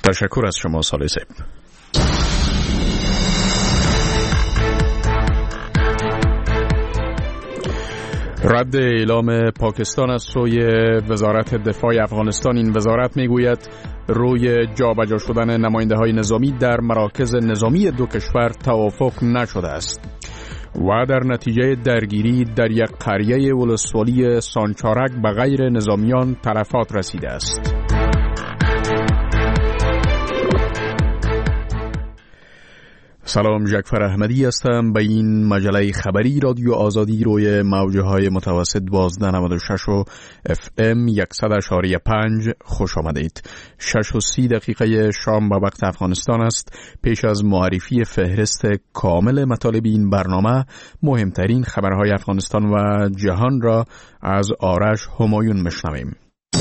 تشکر از شما ثالثه. رد اعلام پاکستان از سوی وزارت دفاع افغانستان. این وزارت میگوید روی جابجا شدن نماینده‌های نظامی در مراکز نظامی دو کشور توافق نشده است و در نتیجه درگیری در یک قریه ولسوالی سانچارک به غیر نظامیان تلفات رسیده است. سلام، جعفر احمدی هستم. به این مجله خبری رادیو آزادی روی موجهای متوسط 1296 و FM 100.5 خوش آمدید. 6:30 شام به وقت افغانستان است. پیش از معرفی فهرست کامل مطالب این برنامه، مهمترین خبرهای افغانستان و جهان را از آرش همایون میشنویم.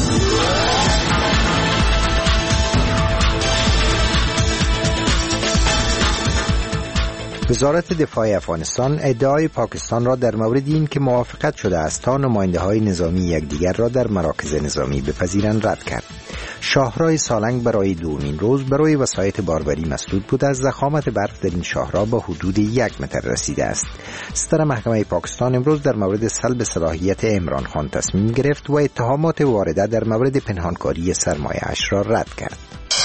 وزارت دفاع افغانستان ادعای پاکستان را در مورد این که موافقت شده است تا نماینده‌های نظامی یکدیگر را در مراکز نظامی بپذیرند رد کرد. شاهراه سالنگ برای دومین روز برای وسایط باربری مسدود بود. از ضخامت برف در این شاهراه به حدود 1 متر رسیده است. ستر محکمه پاکستان امروز در مورد سلب صلاحیت عمران خان تصمیم گرفت و اتهامات وارده در مورد پنهانکاری سرمایه‌اش را رد کرد.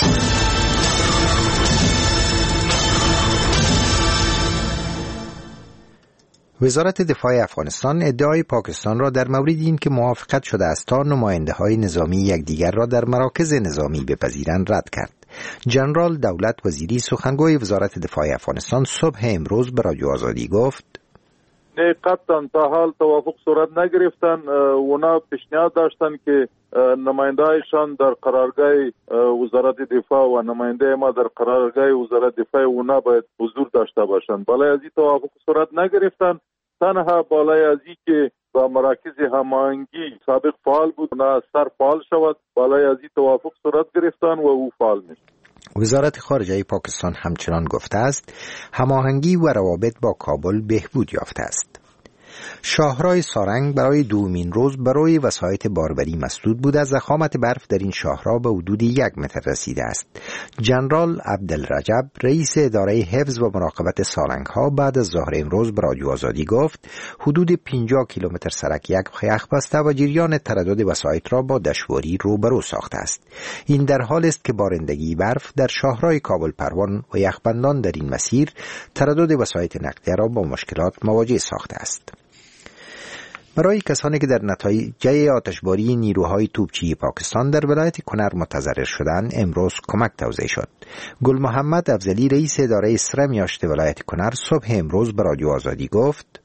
وزارت دفاع افغانستان ادعای پاکستان را در مورد این که موافقت شده است تا نماینده‌های نظامی یکدیگر را در مراکز نظامی بپذیرند رد کرد. جنرال دولت وزیری سخنگوی وزارت دفاع افغانستان صبح امروز به رادیو آزادی گفت: قطعا تا حال توافق صورت نگرفتن. اونا پیشنهاد داشتن که نمایندهایشان در قرارگاه وزارت دفاع و نماینده ما در قرارگاه وزارت دفاع اونا باید حضور داشته باشند. بالای از این توافق صورت نگرفتن. تنها بالای از این که با مراکز هماهنگی سابق فعال بود اونا سر فعال شود، بالای از این توافق صورت گرفتن و او فعال میشه. وزارت خارجه پاکستان همچنان گفته است هماهنگی و روابط با کابل بهبود یافته است. شاهراه سارنگ برای دومین روز برای وسایط باربری مسدود بود. از ضخامت برف در این شاهراه به حدود 1 متر رسیده است. جنرال عبدالرجب رئیس اداره حفظ و مراقبت سالنگ‌ها بعد از ظهر امروز به رادیو آزادی گفت حدود 50 کیلومتر سرک یخ بسته و جریان تردد وسایط را با دشواری روبرو ساخته است. این در حال است که بارندگی برف در شاهراه کابل پروان و یخبندان در این مسیر تردد وسایط نقلیه را با مشکلات مواجه ساخته است. برای کسانی که در نتایج آتشباری نیروهای توپچی پاکستان در ولایت کنر متضرر شدند امروز کمک توزیع شد. گل محمد افضلی رئیس اداره سرمیاشت ولایت کنر صبح امروز به رادیو آزادی گفت: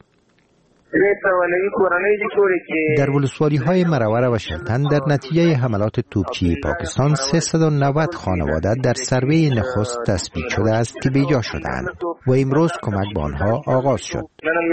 در ولسوالی‌های مروره و شلتن در نتیجه حملات توپچی پاکستان 390 خانواده در سروه نخست تثبیت شده است که بیجا شدند و امروز کمک به آنها آغاز شد.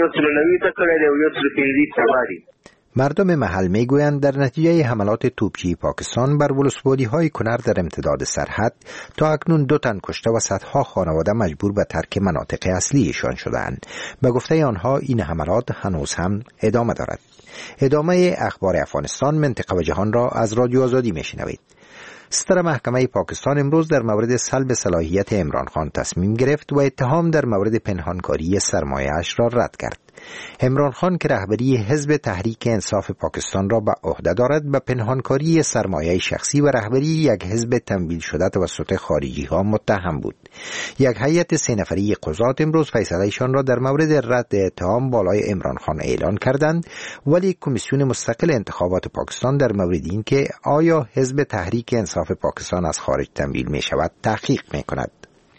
مردم محل میگویند در نتیجه حملات توپچی پاکستان بر ولسوالی‌های کنر در امتداد سرحد تا اکنون 2 تن کشته و صدها خانواده مجبور به ترک مناطق اصلیشان شدند. به گفته آنها این حملات هنوز هم ادامه دارد. ادامه اخبار افغانستان، منطقه و جهان را از رادیو آزادی میشنوید. ستر محکمه پاکستان امروز در مورد سلب صلاحیت عمران خان تصمیم گرفت و اتهام در مورد پنهانکاری سرمایه‌اش را رد کرد. عمران خان که رهبری حزب تحریک انصاف پاکستان را به عهده دارد، به پنهانکاری سرمایه شخصی و رهبری یک حزب تمویل شده توسط خارجی ها متهم بود. یک هیئت 3 نفری قضات امروز فیصله‌شان را در مورد رد اتهام بالای عمران خان اعلان کردند، ولی کمیسیون مستقل انتخابات پاکستان در مورد این که آیا حزب تحریک انصاف پاکستان از خارج تمویل می شود تحقیق می کند.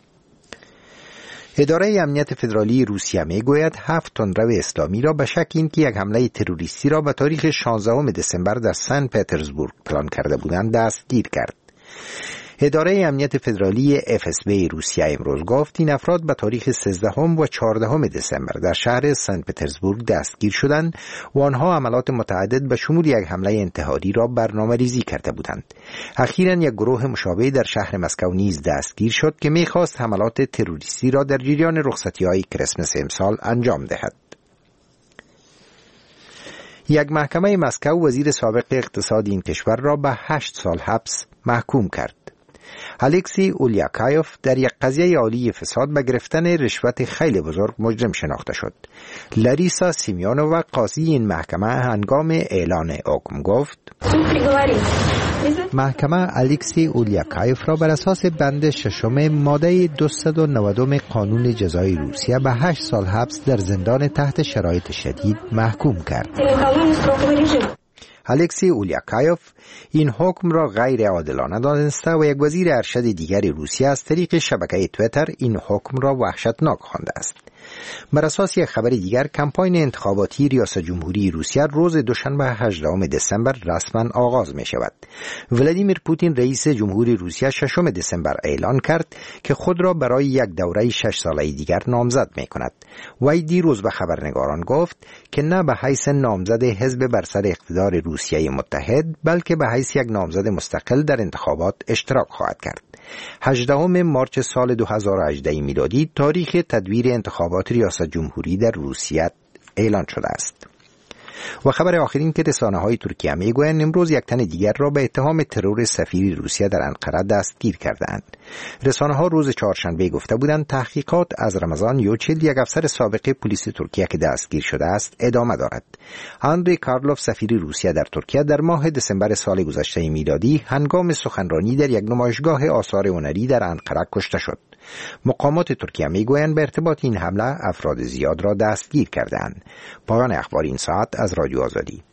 اداره امنیت فدرالی روسیه میگوید 7 تندرو اسلامی را به شک اینکه یک حمله تروریستی را به تاریخ 16 دسامبر در سن پترزبورگ پلان کرده بودند دستگیر کرد. اداره امنیت فدرالی FSB روسیه امروز گفت این افراد به تاریخ 13 و 14 دسامبر در شهر سن پترزبورگ دستگیر شدند و آنها عملات متعدد به شمول یک حمله انتحاری را برنامه‌ریزی کرده بودند. اخیراً یک گروه مشابه در شهر مسکو نیز دستگیر شد که می‌خواست حملات تروریستی را در جریان رخصتی‌های کریسمس امسال انجام دهد. یک محکمه مسکو وزیر سابق اقتصاد این کشور را به 8 سال حبس محکوم کرد. الکسی اولیاکایف در یک قضیه عالی فساد به گرفتن رشوت خیلی بزرگ مجرم شناخته شد. لاریسا سیمیونووا قاضی این محکمه هنگام اعلان حکم گفت: محکمه الکسی اولیاکایف را بر اساس بند ششم ماده 290 قانون جزای روسیه به 8 سال حبس در زندان تحت شرایط شدید محکوم کرد. الکسی اولیاکایف این حکم را غیر عادلانه دانسته و یک وزیر ارشد دیگر روسیه از طریق شبکه تویتر این حکم را وحشتناک خوانده است. بر اساس یک خبر دیگر، کمپاین انتخاباتی ریاست جمهوری روسیه روز دوشنبه 18 دسامبر رسما آغاز می شود. ولادیمیر پوتین رئیس جمهوری روسیه 6 دسامبر اعلان کرد که خود را برای یک دوره 6 ساله دیگر نامزد می کند. وی دیروز به خبرنگاران گفت که نه به حیث نامزد حزب بر سر اقتدار روسیه متحد، بلکه به حیث یک نامزد مستقل در انتخابات اشتراک خواهد کرد. 18 مارس سال 2018 میلادی تاریخ تدویر انتخابات ریاست جمهوری در روسیه اعلان شده است. و خبر آخرین که رسانه‌های ترکیه میگویند امروز یک تن دیگر را به اتهام ترور سفیر روسیه در انقره دستگیر کردند. رسانه‌ها روز چهارشنبه گفته بودند تحقیقات از رمضان یوچیل، یک افسر سابق پلیس ترکیه که دستگیر شده است، ادامه دارد. آندری کارلوف سفیر روسیه در ترکیه در ماه دسامبر سال گذشته میلادی هنگام سخنرانی در یک نمایشگاه آثار هنری در انقره کشته شد. مقامات ترکیه میگویند به ارتباط این حمله افراد زیاد را دستگیر کردند. پایان اخبار این ساعت از رادیو آزادی.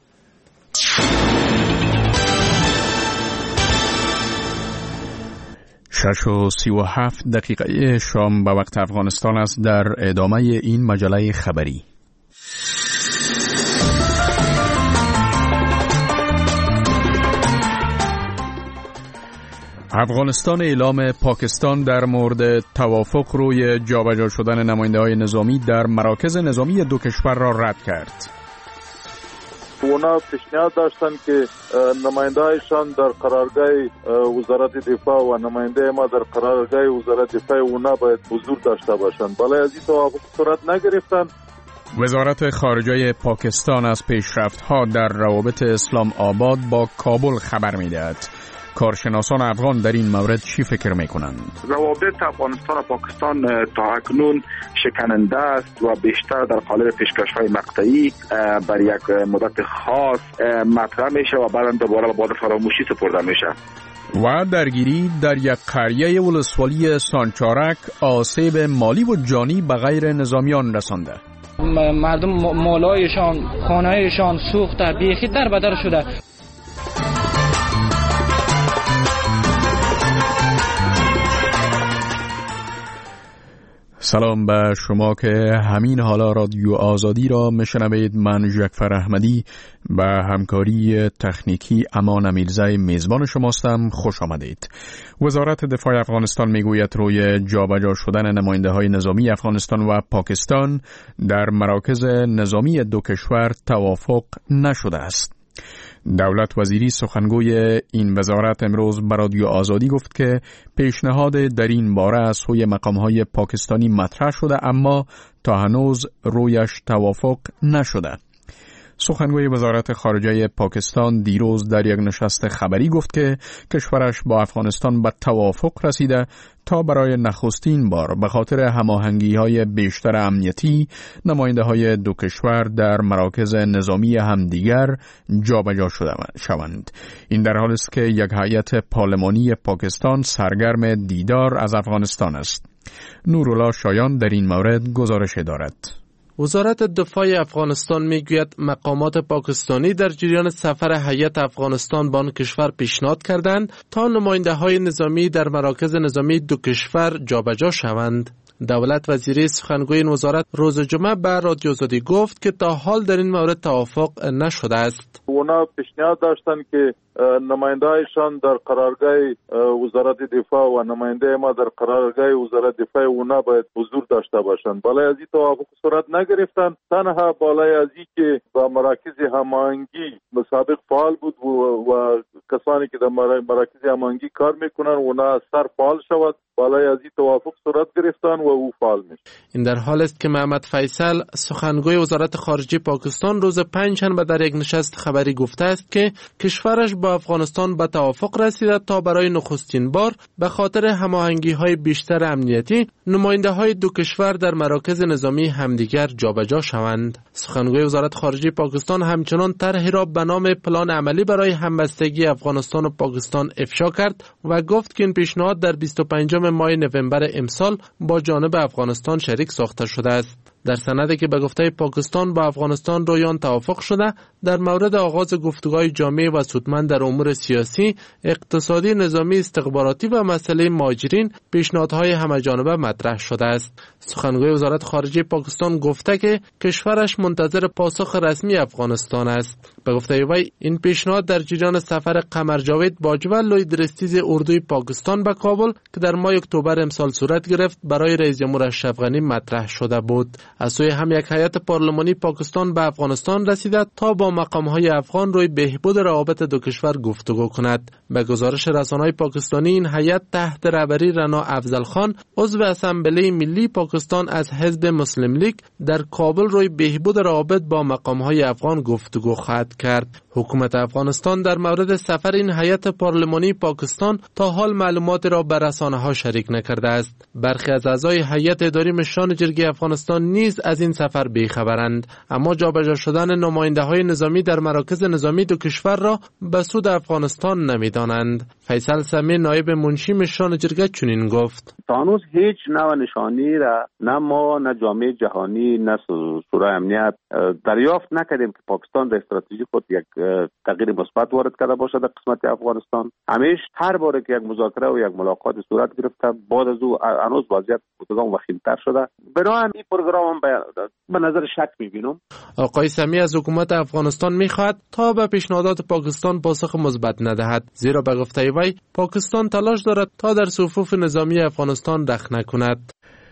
6:37 شام به وقت افغانستان است. در ادامه این مجله خبری افغانستان اعلام پاکستان در مورد توافق روی جابجا شدن نماینده‌های نظامی در مراکز نظامی دو کشور را رد کرد. اونا پیشنهاد داشتن که نماینده‌هایشان در قرارگاه وزارت دفاع و نماینده ما در قرارگاه وزارت دفاع اونا باید حضور داشته باشند. برای از این توافق صورت نگرفتن. وزارت خارجه پاکستان از پیشرفت‌ها در روابط اسلام آباد با کابل خبر می‌دهد. کارشناسان افغان در این مورد چی فکر میکنند؟ روابط افغانستان و پاکستان تا اکنون شکننده است و بیشتر در قالب پیشکش‌های مقطعی بر یک مدت خاص مطرح میشه و بعداً دوباره به باد فراموشی سپرده میشه. و درگیری در یک قریه ولسوالی سانچارک آسیب مالی و جانی به غیر نظامیان رسانده. مردم مالایشان، خانه‌ایشان سوخته، بیخی در بدر شده. سلام به شما که همین حالا رادیو آزادی را میشنوید. من جعفر احمدی به همکاری تکنیکی امان امیرزای میزبان شماستم. خوش آمدید. وزارت دفاع افغانستان میگوید روی جابجا شدن نماینده‌های نظامی افغانستان و پاکستان در مراکز نظامی دو کشور توافق نشده است. دولت وزیری سخنگوی این وزارت امروز به رادیو آزادی گفت که پیشنهاد در این باره از سوی مقام‌های پاکستانی مطرح شده، اما تا هنوز رویش توافق نشده. سخنگوی وزارت خارجه پاکستان دیروز در یک نشست خبری گفت که کشورش با افغانستان به توافق رسیده تا برای نخستین بار به خاطر هماهنگی‌های بیشتر امنیتی نماینده‌های دو کشور در مراکز نظامی همدیگر جابجا شوند. این در حالی است که یک هیئت پارلمانی پاکستان سرگرم دیدار از افغانستان است. نورالله شایان در این مورد گزارش دارد. وزارت دفاع افغانستان میگوید مقامات پاکستانی در جریان سفر هیئت افغانستان به آن کشور پیشنهاد کردند تا نماینده‌های نظامی در مراکز نظامی دو کشور جابجا شوند. دولت وزیری سخنگوی این وزارت روز جمعه به رادیو آزادی گفت که تا حال در این مورد توافق نشده است. اونا پیشنهاد داشتن که نماینده‌هایشان در قرارگاه وزارت دفاع و نماینده ما در قرارگاه وزارت دفاع اونا باید حضور داشته باشند. بالای از این توافق صورت نگرفتن. تنها بالای از این که با مراکز هماهنگی مسابق فعال بود و کسانی که در مراکز هماهنگی کار میکنن اونا سر فعال شود. بالای از این توافق صورت گرفتن و او فعال میشه. این در حال است که محمد فیصل سخنگوی وزارت خارجه پاکستان روز پنجشنبه در یک نشست خبری گفته است که کشورش با با افغانستان به توافق رسیده تا برای نخستین بار به خاطر هماهنگی‌های بیشتر امنیتی نماینده‌های دو کشور در مراکز نظامی همدیگر جابجا شوند. سخنگوی وزارت خارجه پاکستان همچنان طرحی را به نام پلان عملی برای همبستگی افغانستان و پاکستان افشا کرد و گفت که این پیشنهاد در 25 ماه نوامبر امسال با جانب افغانستان شریک ساخته شده است. در سندی که به گفته پاکستان با افغانستان رویان توافق شده در مورد آغاز گفتگوهای جامع و سودمند در امور سیاسی، اقتصادی، نظامی، استخباراتی و مسئله مهاجرین پیشنهادهای همه‌جانبه مطرح شده است. سخنگوی وزارت خارجه پاکستان گفته که کشورش منتظر پاسخ رسمی افغانستان است. به گفته وی این پیشنهاد در جریان سفر قمر جاوید باجوه لوی درستیز اردوی پاکستان به کابل که در ماه اکتبر امسال صورت گرفت برای رئیس جمهور اشرف غنی مطرح شده بود. از سوی هم یک هیئت پارلمانی پاکستان به افغانستان رسیده تا با مقام‌های افغان روی بهبود روابط دو کشور گفتگو کند. به گزارش رسانه‌های پاکستانی این هیئت تحت رهبری رنا افضل خان عضو اسمبلی ملی پاکستان از حزب مسلم لیگ در کابل روی بهبود روابط با مقام‌های افغان گفتگو خواهد کرد. حکومت افغانستان در مورد سفر این هیئت پارلمانی پاکستان تا حال معلومات را به رسانه‌ها شریک نکرده است. برخی از اعضای هیئت اداری مشران جرگه افغانستان نیز از این سفر بی‌خبرند، اما جابجا شدن نماینده‌های نظامی در مراکز نظامی دو کشور را به سود افغانستان نمی‌دانند. فیصل سمی نایب منشی مشران جرگه چنین گفت: تا هنوز هیچ نوع نشانی را نه ما نه جامعه جهانی نه شورای امنیت دریافت نکردیم که پاکستان در استراتژی خود یک تغییر مثبت وارد کرده باشد در قسمت افغانستان. همیشه هر باره که یک مذاکره و یک ملاقات صورت گرفته بعد از او هنوز وضعیت متداوم وخیم‌تر شده. بنابراین این پروگرام به نظر شک می‌بینم. آقای سمی از حکومت افغانستان می‌خواهد تا به پیشنهادات پاکستان پاسخ مثبت ندهد، زیرا به گفته وی پاکستان تلاش دارد تا در صفوف نظامی افغانستان رخ نکند.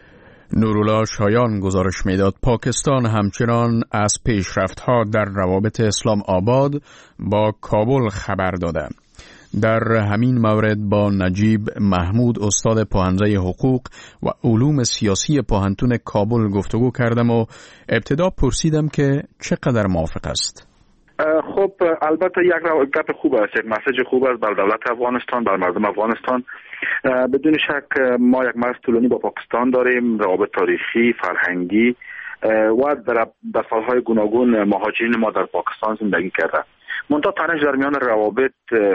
نورالله شایان گزارش میداد پاکستان همچنان از پیشرفت‌ها در روابط اسلام آباد با کابل خبر داده. در همین مورد با نجیب محمود استاد پوهنځی حقوق و علوم سیاسی پوهنتون کابل گفتگو کردم و ابتدا پرسیدم که چقدر موافق است. خب البته یک گپ خوب است، یک مسیج خوب است بر دولت افغانستان، بر مردم افغانستان. بدون شک ما یک مرز طولانی با پاکستان داریم، روابط تاریخی، فرهنگی و در سالهای گوناگون مهاجرین ما در پاکستان زندگی کرده. منتها تنش در میان روابط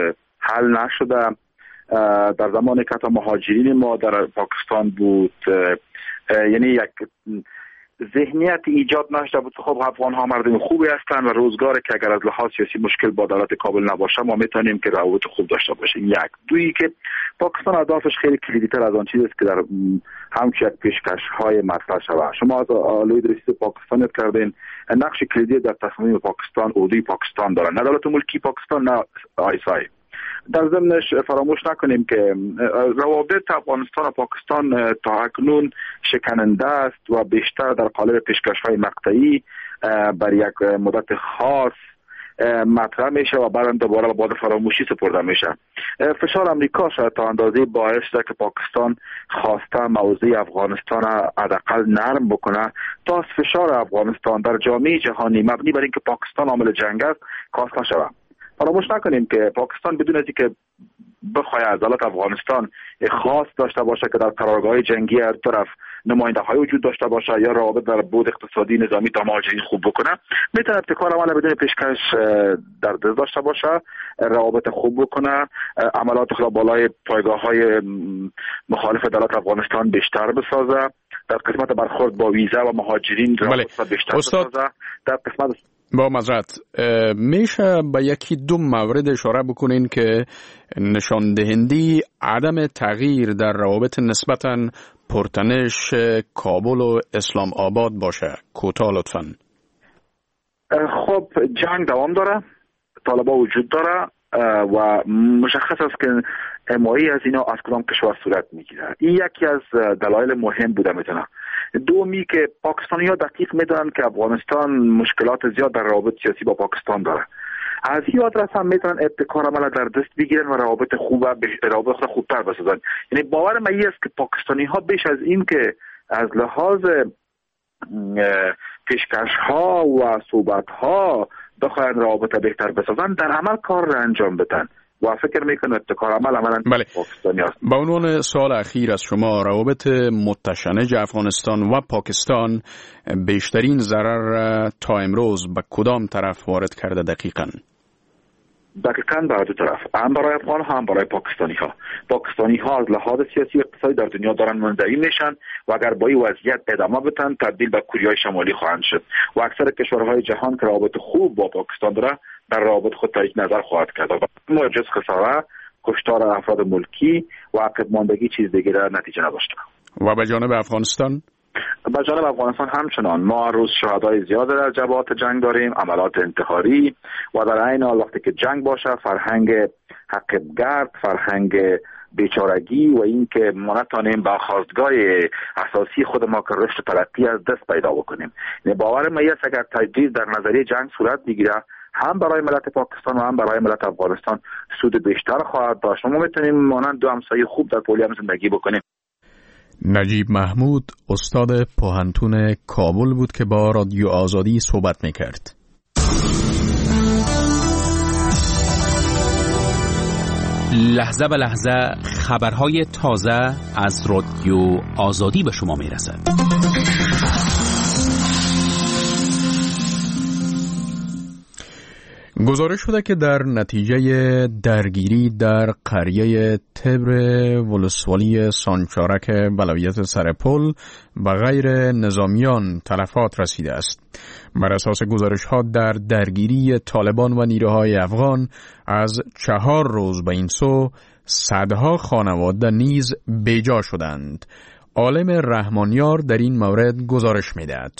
حل نشده. در زمانی که مهاجرین ما در پاکستان بود، یعنی یک ذهنیت ایجاد نشده بود. خب افغان ها مردم خوبی هستند و روزگاری که اگر از لحاظ سیاسی مشکل با دولت کابل نباشه ما میتونیم که روابط خوب داشته باشیم. یک دویی که پاکستان اهدافش خیلی کلیدی تر از آن چیزی است که در همچین پیشکش های مطرح شود. شما از آلوی درستی پاکستان کردین نقش کلیدی در تصمیم پاکستان اردوی پاکستان دارن، نه دولت ملکی پاکستان نه آیسای. در ضمنش فراموش نکنیم که روابط افغانستان و پاکستان تا اکنون شکننده است و بیشتر در قالب پیشکش‌های مقطعی بر یک مدت خاص مطرح میشه و بعد دوباره بعد فراموشی سپرده میشه. فشار امریکا شاید تا اندازه باعث شده که پاکستان خواسته موضوع افغانستان حداقل نرم بکنه تا از فشار افغانستان در جامعه جهانی مبنی بر اینکه پاکستان عامل جنگ است کاسته شود. فراموش نکنیم که پاکستان بدون از اینکه بخواد از دولت افغانستان خاص داشته باشه که در قرارگاه جنگی هر طرف نماینده‌های وجود داشته باشه یا روابط در بود اقتصادی نظامی تا مهاجرین خوب بکنه، میتونه ابتکار عمل بدون پیشکش در دست داشته باشه، روابط خوب بکنه، عملات خود بالای پایگاه‌های مخالف دولت افغانستان بیشتر بسازه، در قسمت برخورد با ویزا و مهاجرین روابط بیشتر بسازه، در قسمت با معذرت میشه به یکی دو مورد اشاره بکنین که نشان دهنده عدم تغییر در روابط نسبتاً پرتنش کابل و اسلام آباد باشه؟ کوتاه لطفاً. خب جنگ دوام داره، طالبان وجود داره و مشخص است که حمایت از اینا از کدام کشور صورت میگیره. این یکی از دلایل مهم بوده میتونه. دومی که پاکستانی‌ها دقیق میدونن که افغانستان مشکلات زیاد در روابط سیاسی با پاکستان داره. از این آدرس هم میتونن ابتکار عمل در دست بگیرن و روابط خوبتر بسازن. یعنی باور من این است که پاکستانی‌ها بیش از این که از لحاظ پیشکش‌ها و صحبت‌ها بخواهند روابط بهتر بسازن، در عمل کار را انجام بدن و فکر میکنم ابتکار عمل عملا پاکستانی است. با عنوان سوال اخیر از شما، روابط متشنج افغانستان و پاکستان بیشترین ضرر تا امروز به کدام طرف وارد کرده دقیقاً؟ دقیقاً برای دو طرف، هم برای افغان ها هم برای پاکستانی ها. پاکستانی ها از لحاظ سیاسی و اقتصادی در دنیا دارن منزوی میشن و اگر با این وضعیت ادامه بدن تبدیل به کوریای شمالی خواهند شد و اکثر کشورهای جهان که روابط خوب با پاکستان داره در روابط خود تایید نظر خواهد کرد. ما جز خساره، کشتار افراد ملکی و عقب ماندگی چیز دیگه نتیجه نداشته. و به جانب افغانستان؟ به جانب افغانستان همچنان ما روز شهدای زیاد در جبهات جنگ داریم، عملات انتحاری و در عین حال وقتی که جنگ باشه فرهنگ حقیقت، فرهنگ بیچارگی و این که ما نتانیم با خواستگاه اساسی خود ما که رشد و ترقی از دست پیدا بکنیم. باور ما است اگر تجدید در نظریه جنگ صورت بگیره هم برای ملت پاکستان و هم برای ملت افغانستان سود بیشتر خواهد داشت. ما میتونیم مانند دو همسایه خوب در پولیام زندگی بکنیم. نجیب محمود استاد پوهنتون کابل بود که با رادیو آزادی صحبت میکرد. لحظه به لحظه خبرهای تازه از رادیو آزادی به شما میرسد. گزارش شده که در نتیجه درگیری در قریه تبر ولسوالی سانچارک ولایت سرپل به غیر نظامیان تلفات رسیده است. بر اساس گزارش ها در درگیری طالبان و نیروهای افغان از 4 روز به این سو صدها خانواده نیز بیجا شدند. عالم رحمانیار در این مورد گزارش می‌دهد.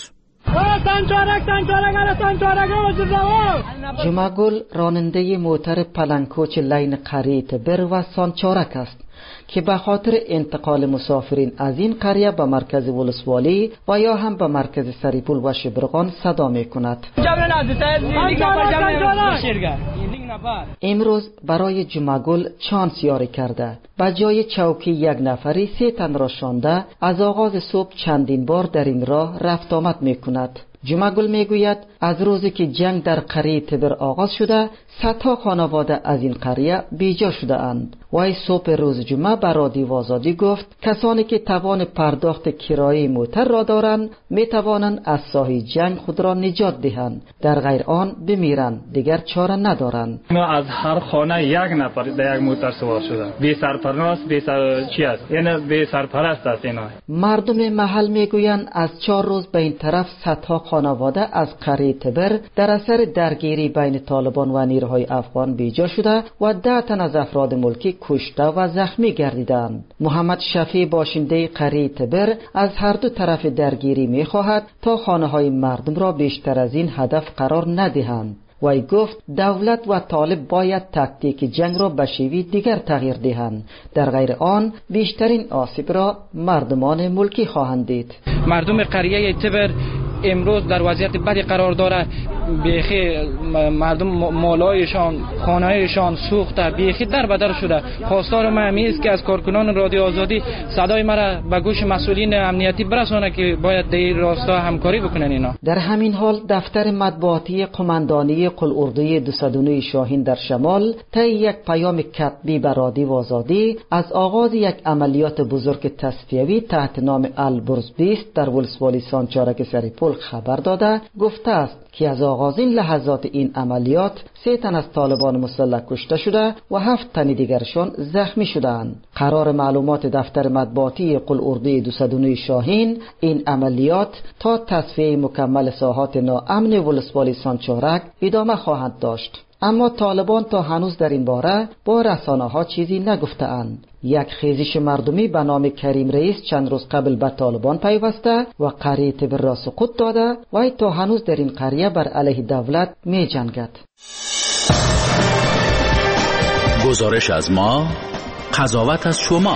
جمعگل راننده موتر پلنگکوچ لین قریه تبر و سانچارک است که به خاطر انتقال مسافرین از این قریه به مرکز ولسوالی و یا هم به مرکز سریپول و شبرغان صدا می کند. امروز برای جمعگل چانس یاری کرده. به جای چوکی 1 نفری 3 تن را شانده از آغاز صبح چندین بار در این راه رفت آمد می کند. جمعگل میگوید از روزی که جنگ در قریه تبر آغاز شده صدها خانواده از این قریه بیجا شده اند. وی صبح روز جمعه به رادیو آزادی گفت کسانی که توان پرداخت کرایه موتر را دارند می توانند از ساحه جنگ خود را نجات دهند، در غیر آن بمیرند، دیگر چاره ندارند. ما از هر خانه 1 نفر در یک موتر سوار شده. بی سرپرست، چی است؟ یعنی بی سرپرست است اینا. مردم محل میگویند از 4 روز به این طرف صدها خانواده از قریه تبر در اثر درگیری بین طالبان و نیروهای افغان بیجا شده و 10 تن از افراد ملکی کشته و زخمی گردیدند. محمد شفیع باشنده قریه تبر از هر دو طرف درگیری می‌خواهد تا خانه‌های مردم را بیشتر از این هدف قرار ندهند. وی گفت دولت و طالب باید تاکتیک جنگ را به شیوه دیگر تغییر دهند، در غیر آن بیشترین آسیب را مردمان ملکی خواهند دید. مردم قریه تبر امروز در وضعیت بدی قرار داره. بیخی مردم مالایشان، خانهایشان سوخته، بیخی در بدر شده. خواستار ما همی است که از کارکنان رادیو آزادی صدای مرا به گوش مسئولین امنیتی برسانه که باید در این راستا همکاری بکنن اینا. در همین حال دفتر مطبوعاتی قماندانی قلعه‌اردوی 209 شاهین در شمال طی یک پیام کتبی به رادیو آزادی از آغاز یک عملیات بزرگ تصفیوی تحت نام البرز 20 در ولسوالی سانچارک سریپول خبر داده گفته است که از آغازین لحظات این عملیات 3 تن از طالبان مسلح کشته شده و 7 تن دیگرشان زخمی شدند. قرار معلومات دفتر مطبوعاتی قلعه‌اردوی 209 شاهین این عملیات تا تصفیه مکمل ساحات ناامن ولسوالی سانچارک ادامه خواهد داشت. اما طالبان تا هنوز در این باره با رسانه‌ها چیزی نگفته‌اند. یک خیزش مردمی به نام کریم رئیس چند روز قبل به طالبان پیوسته و قریه تبر را سقوط داده و تا هنوز در این قریه بر علیه دولت می جنگد. گزارش از ما، قضاوت از شما.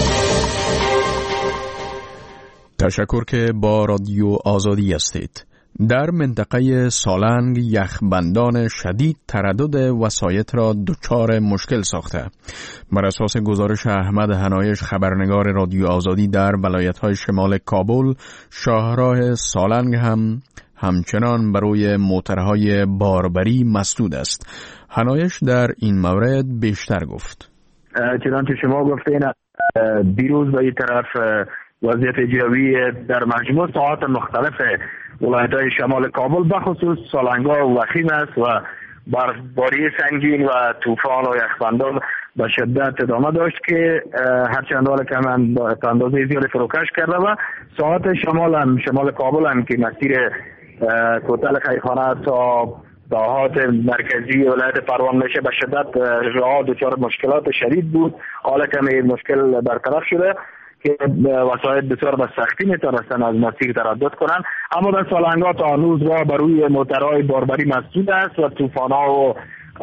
تشکر که با رادیو آزادی هستید. در منطقه سالنگ یخبندان شدید تردد وسایط را دچار مشکل ساخته. بر اساس گزارش احمد هنایش خبرنگار رادیو آزادی در ولایت‌های شمال کابل، شاهراه سالنگ همچنان برای موترهای باربری مسدود است. هنایش در این مورد بیشتر گفت. چنانچه شما گفتین دیروز به این طرف وضعیت جوی در مجموع ساعات مختلف ولایت‌های شمال کابل بخصوص سالنگ‌ها وخیم است و برفباری سنگین و طوفان و یخبندان به شدت ادامه داشت که هرچند حال که من با اندازه زیادی فروکش کرده و ساعات شمال کابل هم که مسیر کوتل خیرخانه تا دهات مرکزی ولایت پروان میشه به شدت راه دچار مشکلات شدید بود. حالا که مشکل برطرف شده که وسایل بسیار به سختی میتونستن از مسیر تردد کنن، اما در سالنگ‌ها تا هنوز راه بر روی موترهای باربری مسدود است و طوفان‌ها و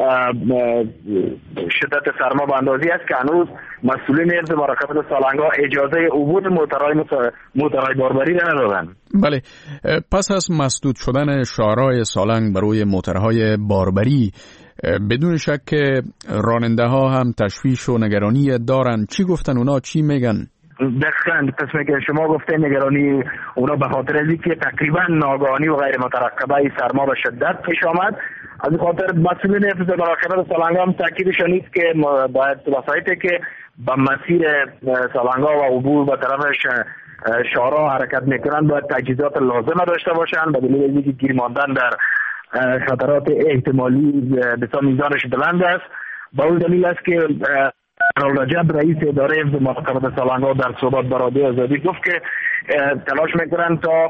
شدت سرما به اندازی است که هنوز مسئولین حفظ مراقبت سالنگ‌ها اجازه عبور موترهای باربری را ندادند. بله، پس از مسدود شدن شاهراه سالنگ برای موترهای باربری، بدون شک که راننده ها هم تشویش و نگرانی دارن. چی گفتن اونا؟ چی میگن؟ دقیقاً قسمی که شما گفته نگرانی اونا به خاطر از اینکه تقریبا ناگهانی و غیر مترقبه سرما به شدت پیش آمد. از خاطر مسئولین حفظ مراقبت سالنگ‌ها هم تاکیدشان است که باید وسایطی که به مسیر سالنگ‌ها و عبور به طرف شاهراه حرکت میکنند باید تجهیزات لازم داشته باشند، به دلیل اینکه گیر ماندن در خطرات احتمالی بسیار میزانش بلند است. با اون دلیل است که رجب رئیس اداره حفظ مراقبت سالنگ‌ها در صحبت با رادیو آزادی گفت که تلاش میکنند تا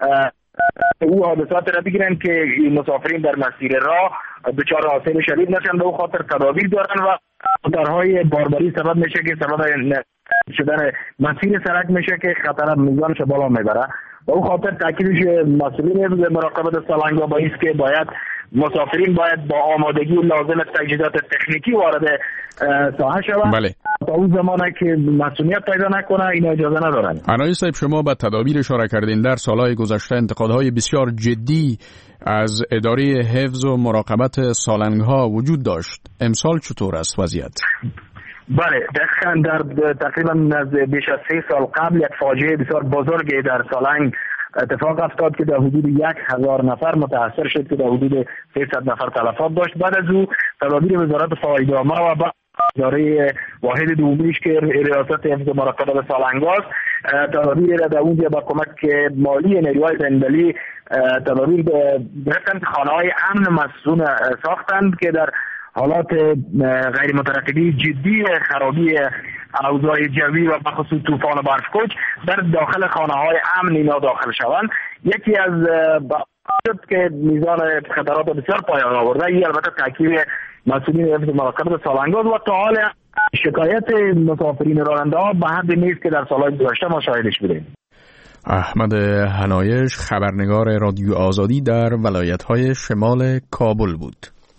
او حادثات را بگیرن که مسافرین در مسیر راه دچار آسیب شدید نشن. به او خاطر تدابیر دارن و موترهای باربری سبب میشه که سبب شدن مسیر سرک میشه که خطر میزانش بالا میبره. به او خاطر تاکیدش مسئولین حفظ مراقبت سالنگ‌ها با است که باید مسافرین باید با آمادگی لازم تجهیزات تکنیکی وارد ساحه شوند. بله. تا اون زمانی که مسئولیت پیدا نکنه این اجازه ندارن. هنایش صاحب، شما به تدابیر اشاره کردین. در سالهای گذشته انتقادهای بسیار جدی از اداره حفظ و مراقبت سالنگ‌ها وجود داشت. امسال چطور است وضعیت؟ بله، دقیقاً در تقریبا بیش از 3 سال قبل یک فاجعه بسیار بزرگی در سالنگ اتفاق افتاد که در حدود 1000 نفر متاثر شد که در حدود 300 نفر تلفات داشت. بعد از او تدابیر وزارت فایده‌آمد و اداره واحد دومیش که ریاست حفظ مراقبت سالنگ‌ها است تدابیر را در اونجا با کمک مالی نیروهای زندلی تدابیر گرفتند که خانه‌های امن مسکون ساختند که در حالات غیر مترقبه جدی خرابی اوضاع جوی و بخصوص طوفان و برفکوچ در داخل خانه‌های امن اینا داخل شوند. یکی از شد که میزان خطرات بسیار پایان آورده. این البته تاکید مسئولین حفظ مراقبت سالنگ‌ها و تا حال شکایت مسافرین راننده‌ها به حد نیست که در سال‌های گذشته ما شاهدش بودیم. احمد هنایش خبرنگار رادیو آزادی در ولایت‌های شمال کابل بود.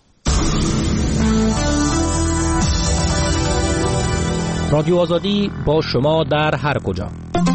رادیو آزادی با شما در هر کجا.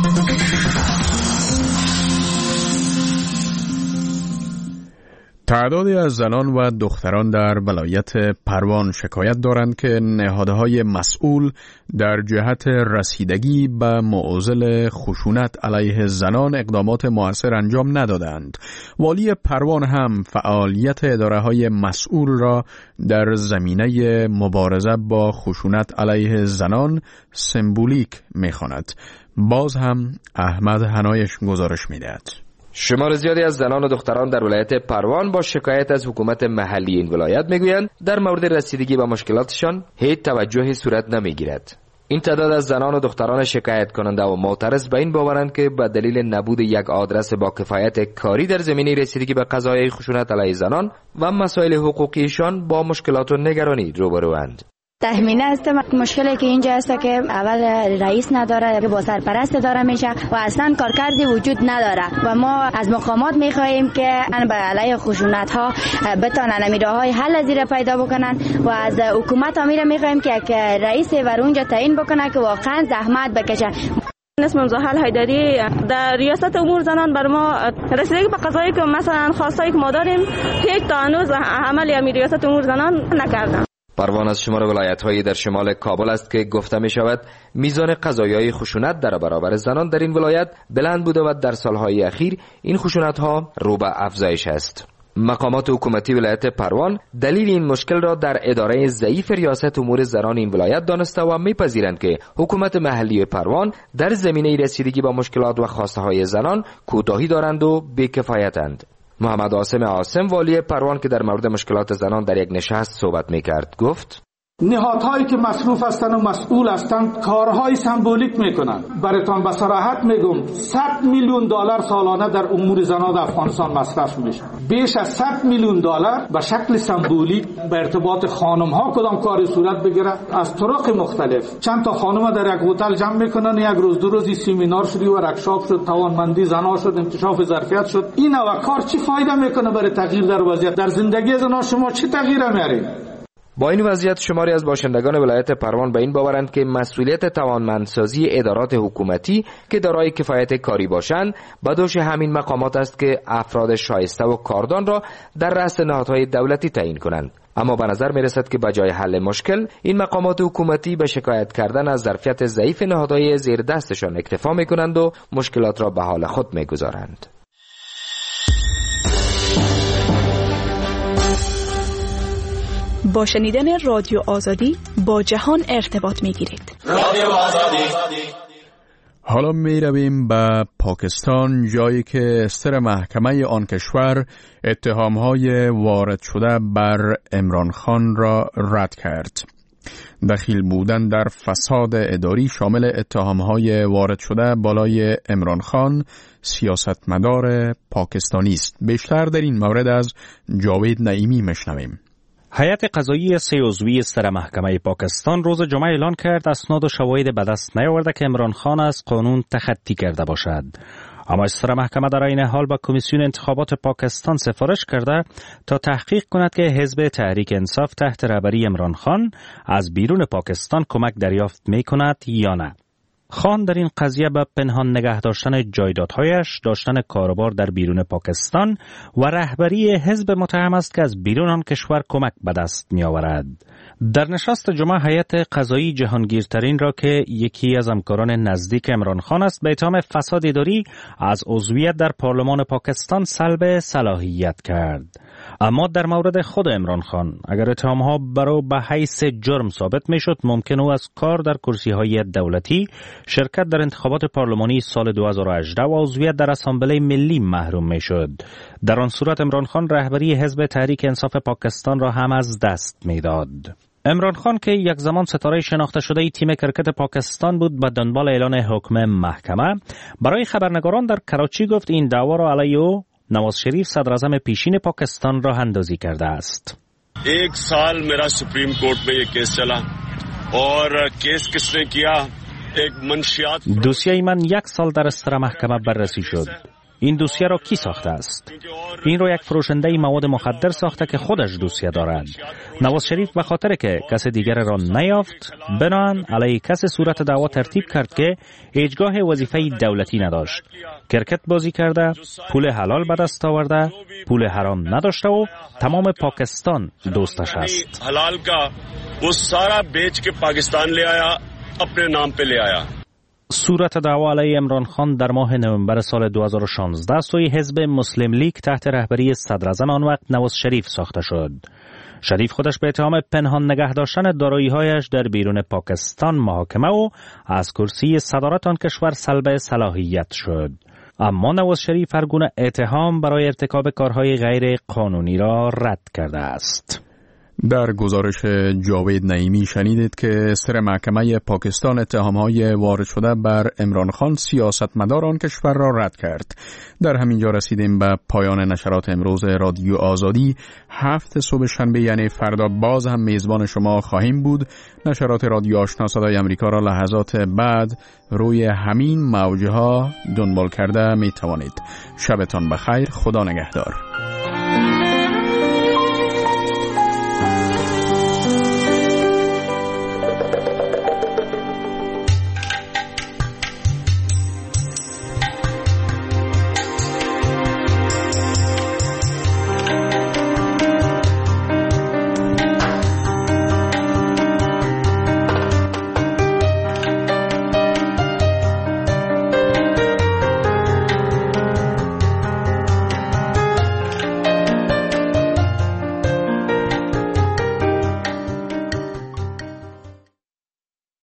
تعدادی از زنان و دختران در ولایت پروان شکایت دارند که نهادهای مسئول در جهت رسیدگی به معضل خشونت علیه زنان اقدامات مؤثر انجام ندادند. والی پروان هم فعالیت اداره‌های مسئول را در زمینه مبارزه با خشونت علیه زنان سمبولیک می‌خواند. باز هم احمد هنایش گزارش می‌دهد. شمار زیادی از زنان و دختران در ولایت پروان با شکایت از حکومت محلی این ولایت میگویند در مورد رسیدگی به مشکلاتشان هیچ توجهی صورت نمیگیرد. این تعداد از زنان و دختران شکایت کننده و معترض به این باورند که به دلیل نبود یک آدرس با کفایت کاری در زمینه رسیدگی به قضایای خشونت علیه زنان و مسائل حقوقیشان با مشکلات و نگرانی روبروند. تخمینه است مشکلی که اینجا است که اول رئیس نداره، با سرپرست داره میشه و اصلا کارکردی وجود نداره و ما از مقامات میخواهیم که به علیه خشونت ها بتانن امیرهای حل زیر پیدا بکنن و از حکومت امیر میخواهیم که یک رئیس ور اونجا تعیین بکنه که واقعا زحمت بکشه. اسمم زحل حیدری. در ریاست امور زنان بر ما رسیدگی به قضایی که مثلا خواستایی که ما داریم هیچ تا هنوز عملی امی ریاست امور زنان نکردم. پروان از شمار ولایت‌هایی در شمال کابل است که گفته می شود میزان قضایای خشونت در برابر زنان در این ولایت بلند بوده و در سالهای اخیر این خشونت‌ها رو به افزایش است. مقامات حکومتی ولایت پروان دلیل این مشکل را در اداره ضعیف ریاست امور زنان این ولایت دانسته و می‌پذیرند که حکومت محلی پروان در زمینه رسیدگی با مشکلات و خواسته‌های زنان کوتاهی دارند و بی‌کفایتند. محمد عاصم والی پروان که در مورد مشکلات زنان در یک نشست صحبت می‌کرد گفت: نهادهایی که مصروف هستند و مسئول هستند کارهای سمبولیک میکنند. براتون به صراحت میگم 100 میلیون دلار سالانه در امور زنان در افغانستان مصرف میشه. بیش از 100 میلیون دلار به شکل سمبولیک به ارتباط خانم ها کدام کاری صورت بگیره از طرق مختلف. چند تا خانم در یک هتل جمع میکنن، یک روز دو روزی سیمینار شد و ورکشاپ شد، توانمندی زنان شد، انکشاف ظرفیت شد. این نوع کار چی فایده میکنه برای تغییر در وضعیت در زندگی زنان؟ شما چه تغییر میارید؟ با این وضعیت شماری از باشندگان ولایت پروان به این باورند که مسئولیت توانمندسازی ادارات حکومتی که دارای کفایت کاری باشند به دوش همین مقامات است که افراد شایسته و کاردان را در رأس نهادهای دولتی تعیین کنند. اما به نظر می رسد که بجای حل مشکل این مقامات حکومتی به شکایت کردن از ظرفیت ضعیف نهادهای زیر دستشان اکتفا می کنند و مشکلات را به حال خود می گذارند. با شنیدن رادیو آزادی با جهان ارتباط میگیرید. رادیو آزادی. حالا می رویم به پاکستان، جایی که سر محکمه آن کشور اتهامهای وارد شده بر عمران خان را رد کرد. دخیل بودن در فساد اداری شامل اتهامهای وارد شده بالای عمران خان، سیاستمدار پاکستانی است. بیشتر در این مورد از جاوید نعیمی مشنویم. هیئت قضایی 3 عضوی سر محکمه پاکستان روز جمعه اعلان کرد اسناد و شواهد به دست نیاورده که عمران خان از قانون تخطی کرده باشد. اما سر محکمه در این حال با کمیسیون انتخابات پاکستان سفارش کرده تا تحقیق کند که حزب تحریک انصاف تحت رهبری عمران خان از بیرون پاکستان کمک دریافت می کند یا نه. خان در این قضیه به پنهان نگه داشتن جایدادهایش، داشتن کاروبار در بیرون پاکستان و رهبری حزب متهم است که از بیرون آن کشور کمک به دست می آورد. در نشست جمعه هیئت قضایی جهانگیرترین را که یکی از همکاران نزدیک عمران خان است به اتهام فساد اداری از عضویت در پارلمان پاکستان سلب صلاحیت کرد. اما در مورد خود عمران خان اگر اتهامها برو به حیث جرم ثابت می شد ممکن او از کار در کرسی های دولتی، شرکت در انتخابات پارلمانی سال 2018 و عضویت در اسامبله ملی محروم می شد. در آن صورت عمران خان رهبری حزب تحریک انصاف پاکستان را هم از دست می داد. عمران خان که یک زمان ستاره شناخته شده تیم کرکت پاکستان بود به دنبال اعلان حکم محکمه برای خبرنگاران در کراچی گفت این دعوا را علیه او نواز شریف صدر اعظم پیشین پاکستان راه اندازی کرده است. 1 سال میرا سپریم کورٹ میں یہ کیس چلا اور کیس کس نے کیا ایک منشیات دوسیه من 1 سال در سر محکمه بررسی شد. این دوسیه را کی ساخته است؟ این را یک فروشنده مواد مخدر ساخته که خودش دوسیه دارد. نواز شریف به خاطر که کس دیگر را نیافت بناهن علیه کس صورت دعوا ترتیب کرد که هیچگاه وظیفه دولتی نداشت. کرکت بازی کرده، پول حلال به دست آورده، پول حرام نداشته و تمام پاکستان دوستش است. حلال کا وہ سارا بیچ کے پاکستان لے آیا، اپنے نام پہ لے آیا. صورت دعوا علیه عمران خان در ماه نوامبر سال 2016 سوی حزب مسلم لیگ تحت رهبری صدر اعظم آن وقت نواز شریف ساخته شد. شریف خودش به اتهام پنهان نگه داشتن دارایی‌هایش در بیرون پاکستان محاکمه و از کرسی صدارت آن کشور سلب صلاحیت شد. اما نواز شریف هر گونه اتهام برای ارتکاب کارهای غیر قانونی را رد کرده است. در گزارش جاوید نعیمی شنیدید که سر محکمه پاکستان اتهامهای وارد شده بر عمران خان سیاستمدار آن کشور را رد کرد. در همین جا رسیدیم به پایان نشرات امروز رادیو آزادی. 7 صبح شنبه یعنی فردا باز هم میزبان شما خواهیم بود. نشرات رادیو آشنا صدای امریکا را لحظات بعد روی همین موجه ها دنبال کرده می توانید. شبتان بخیر. خدا نگهدار.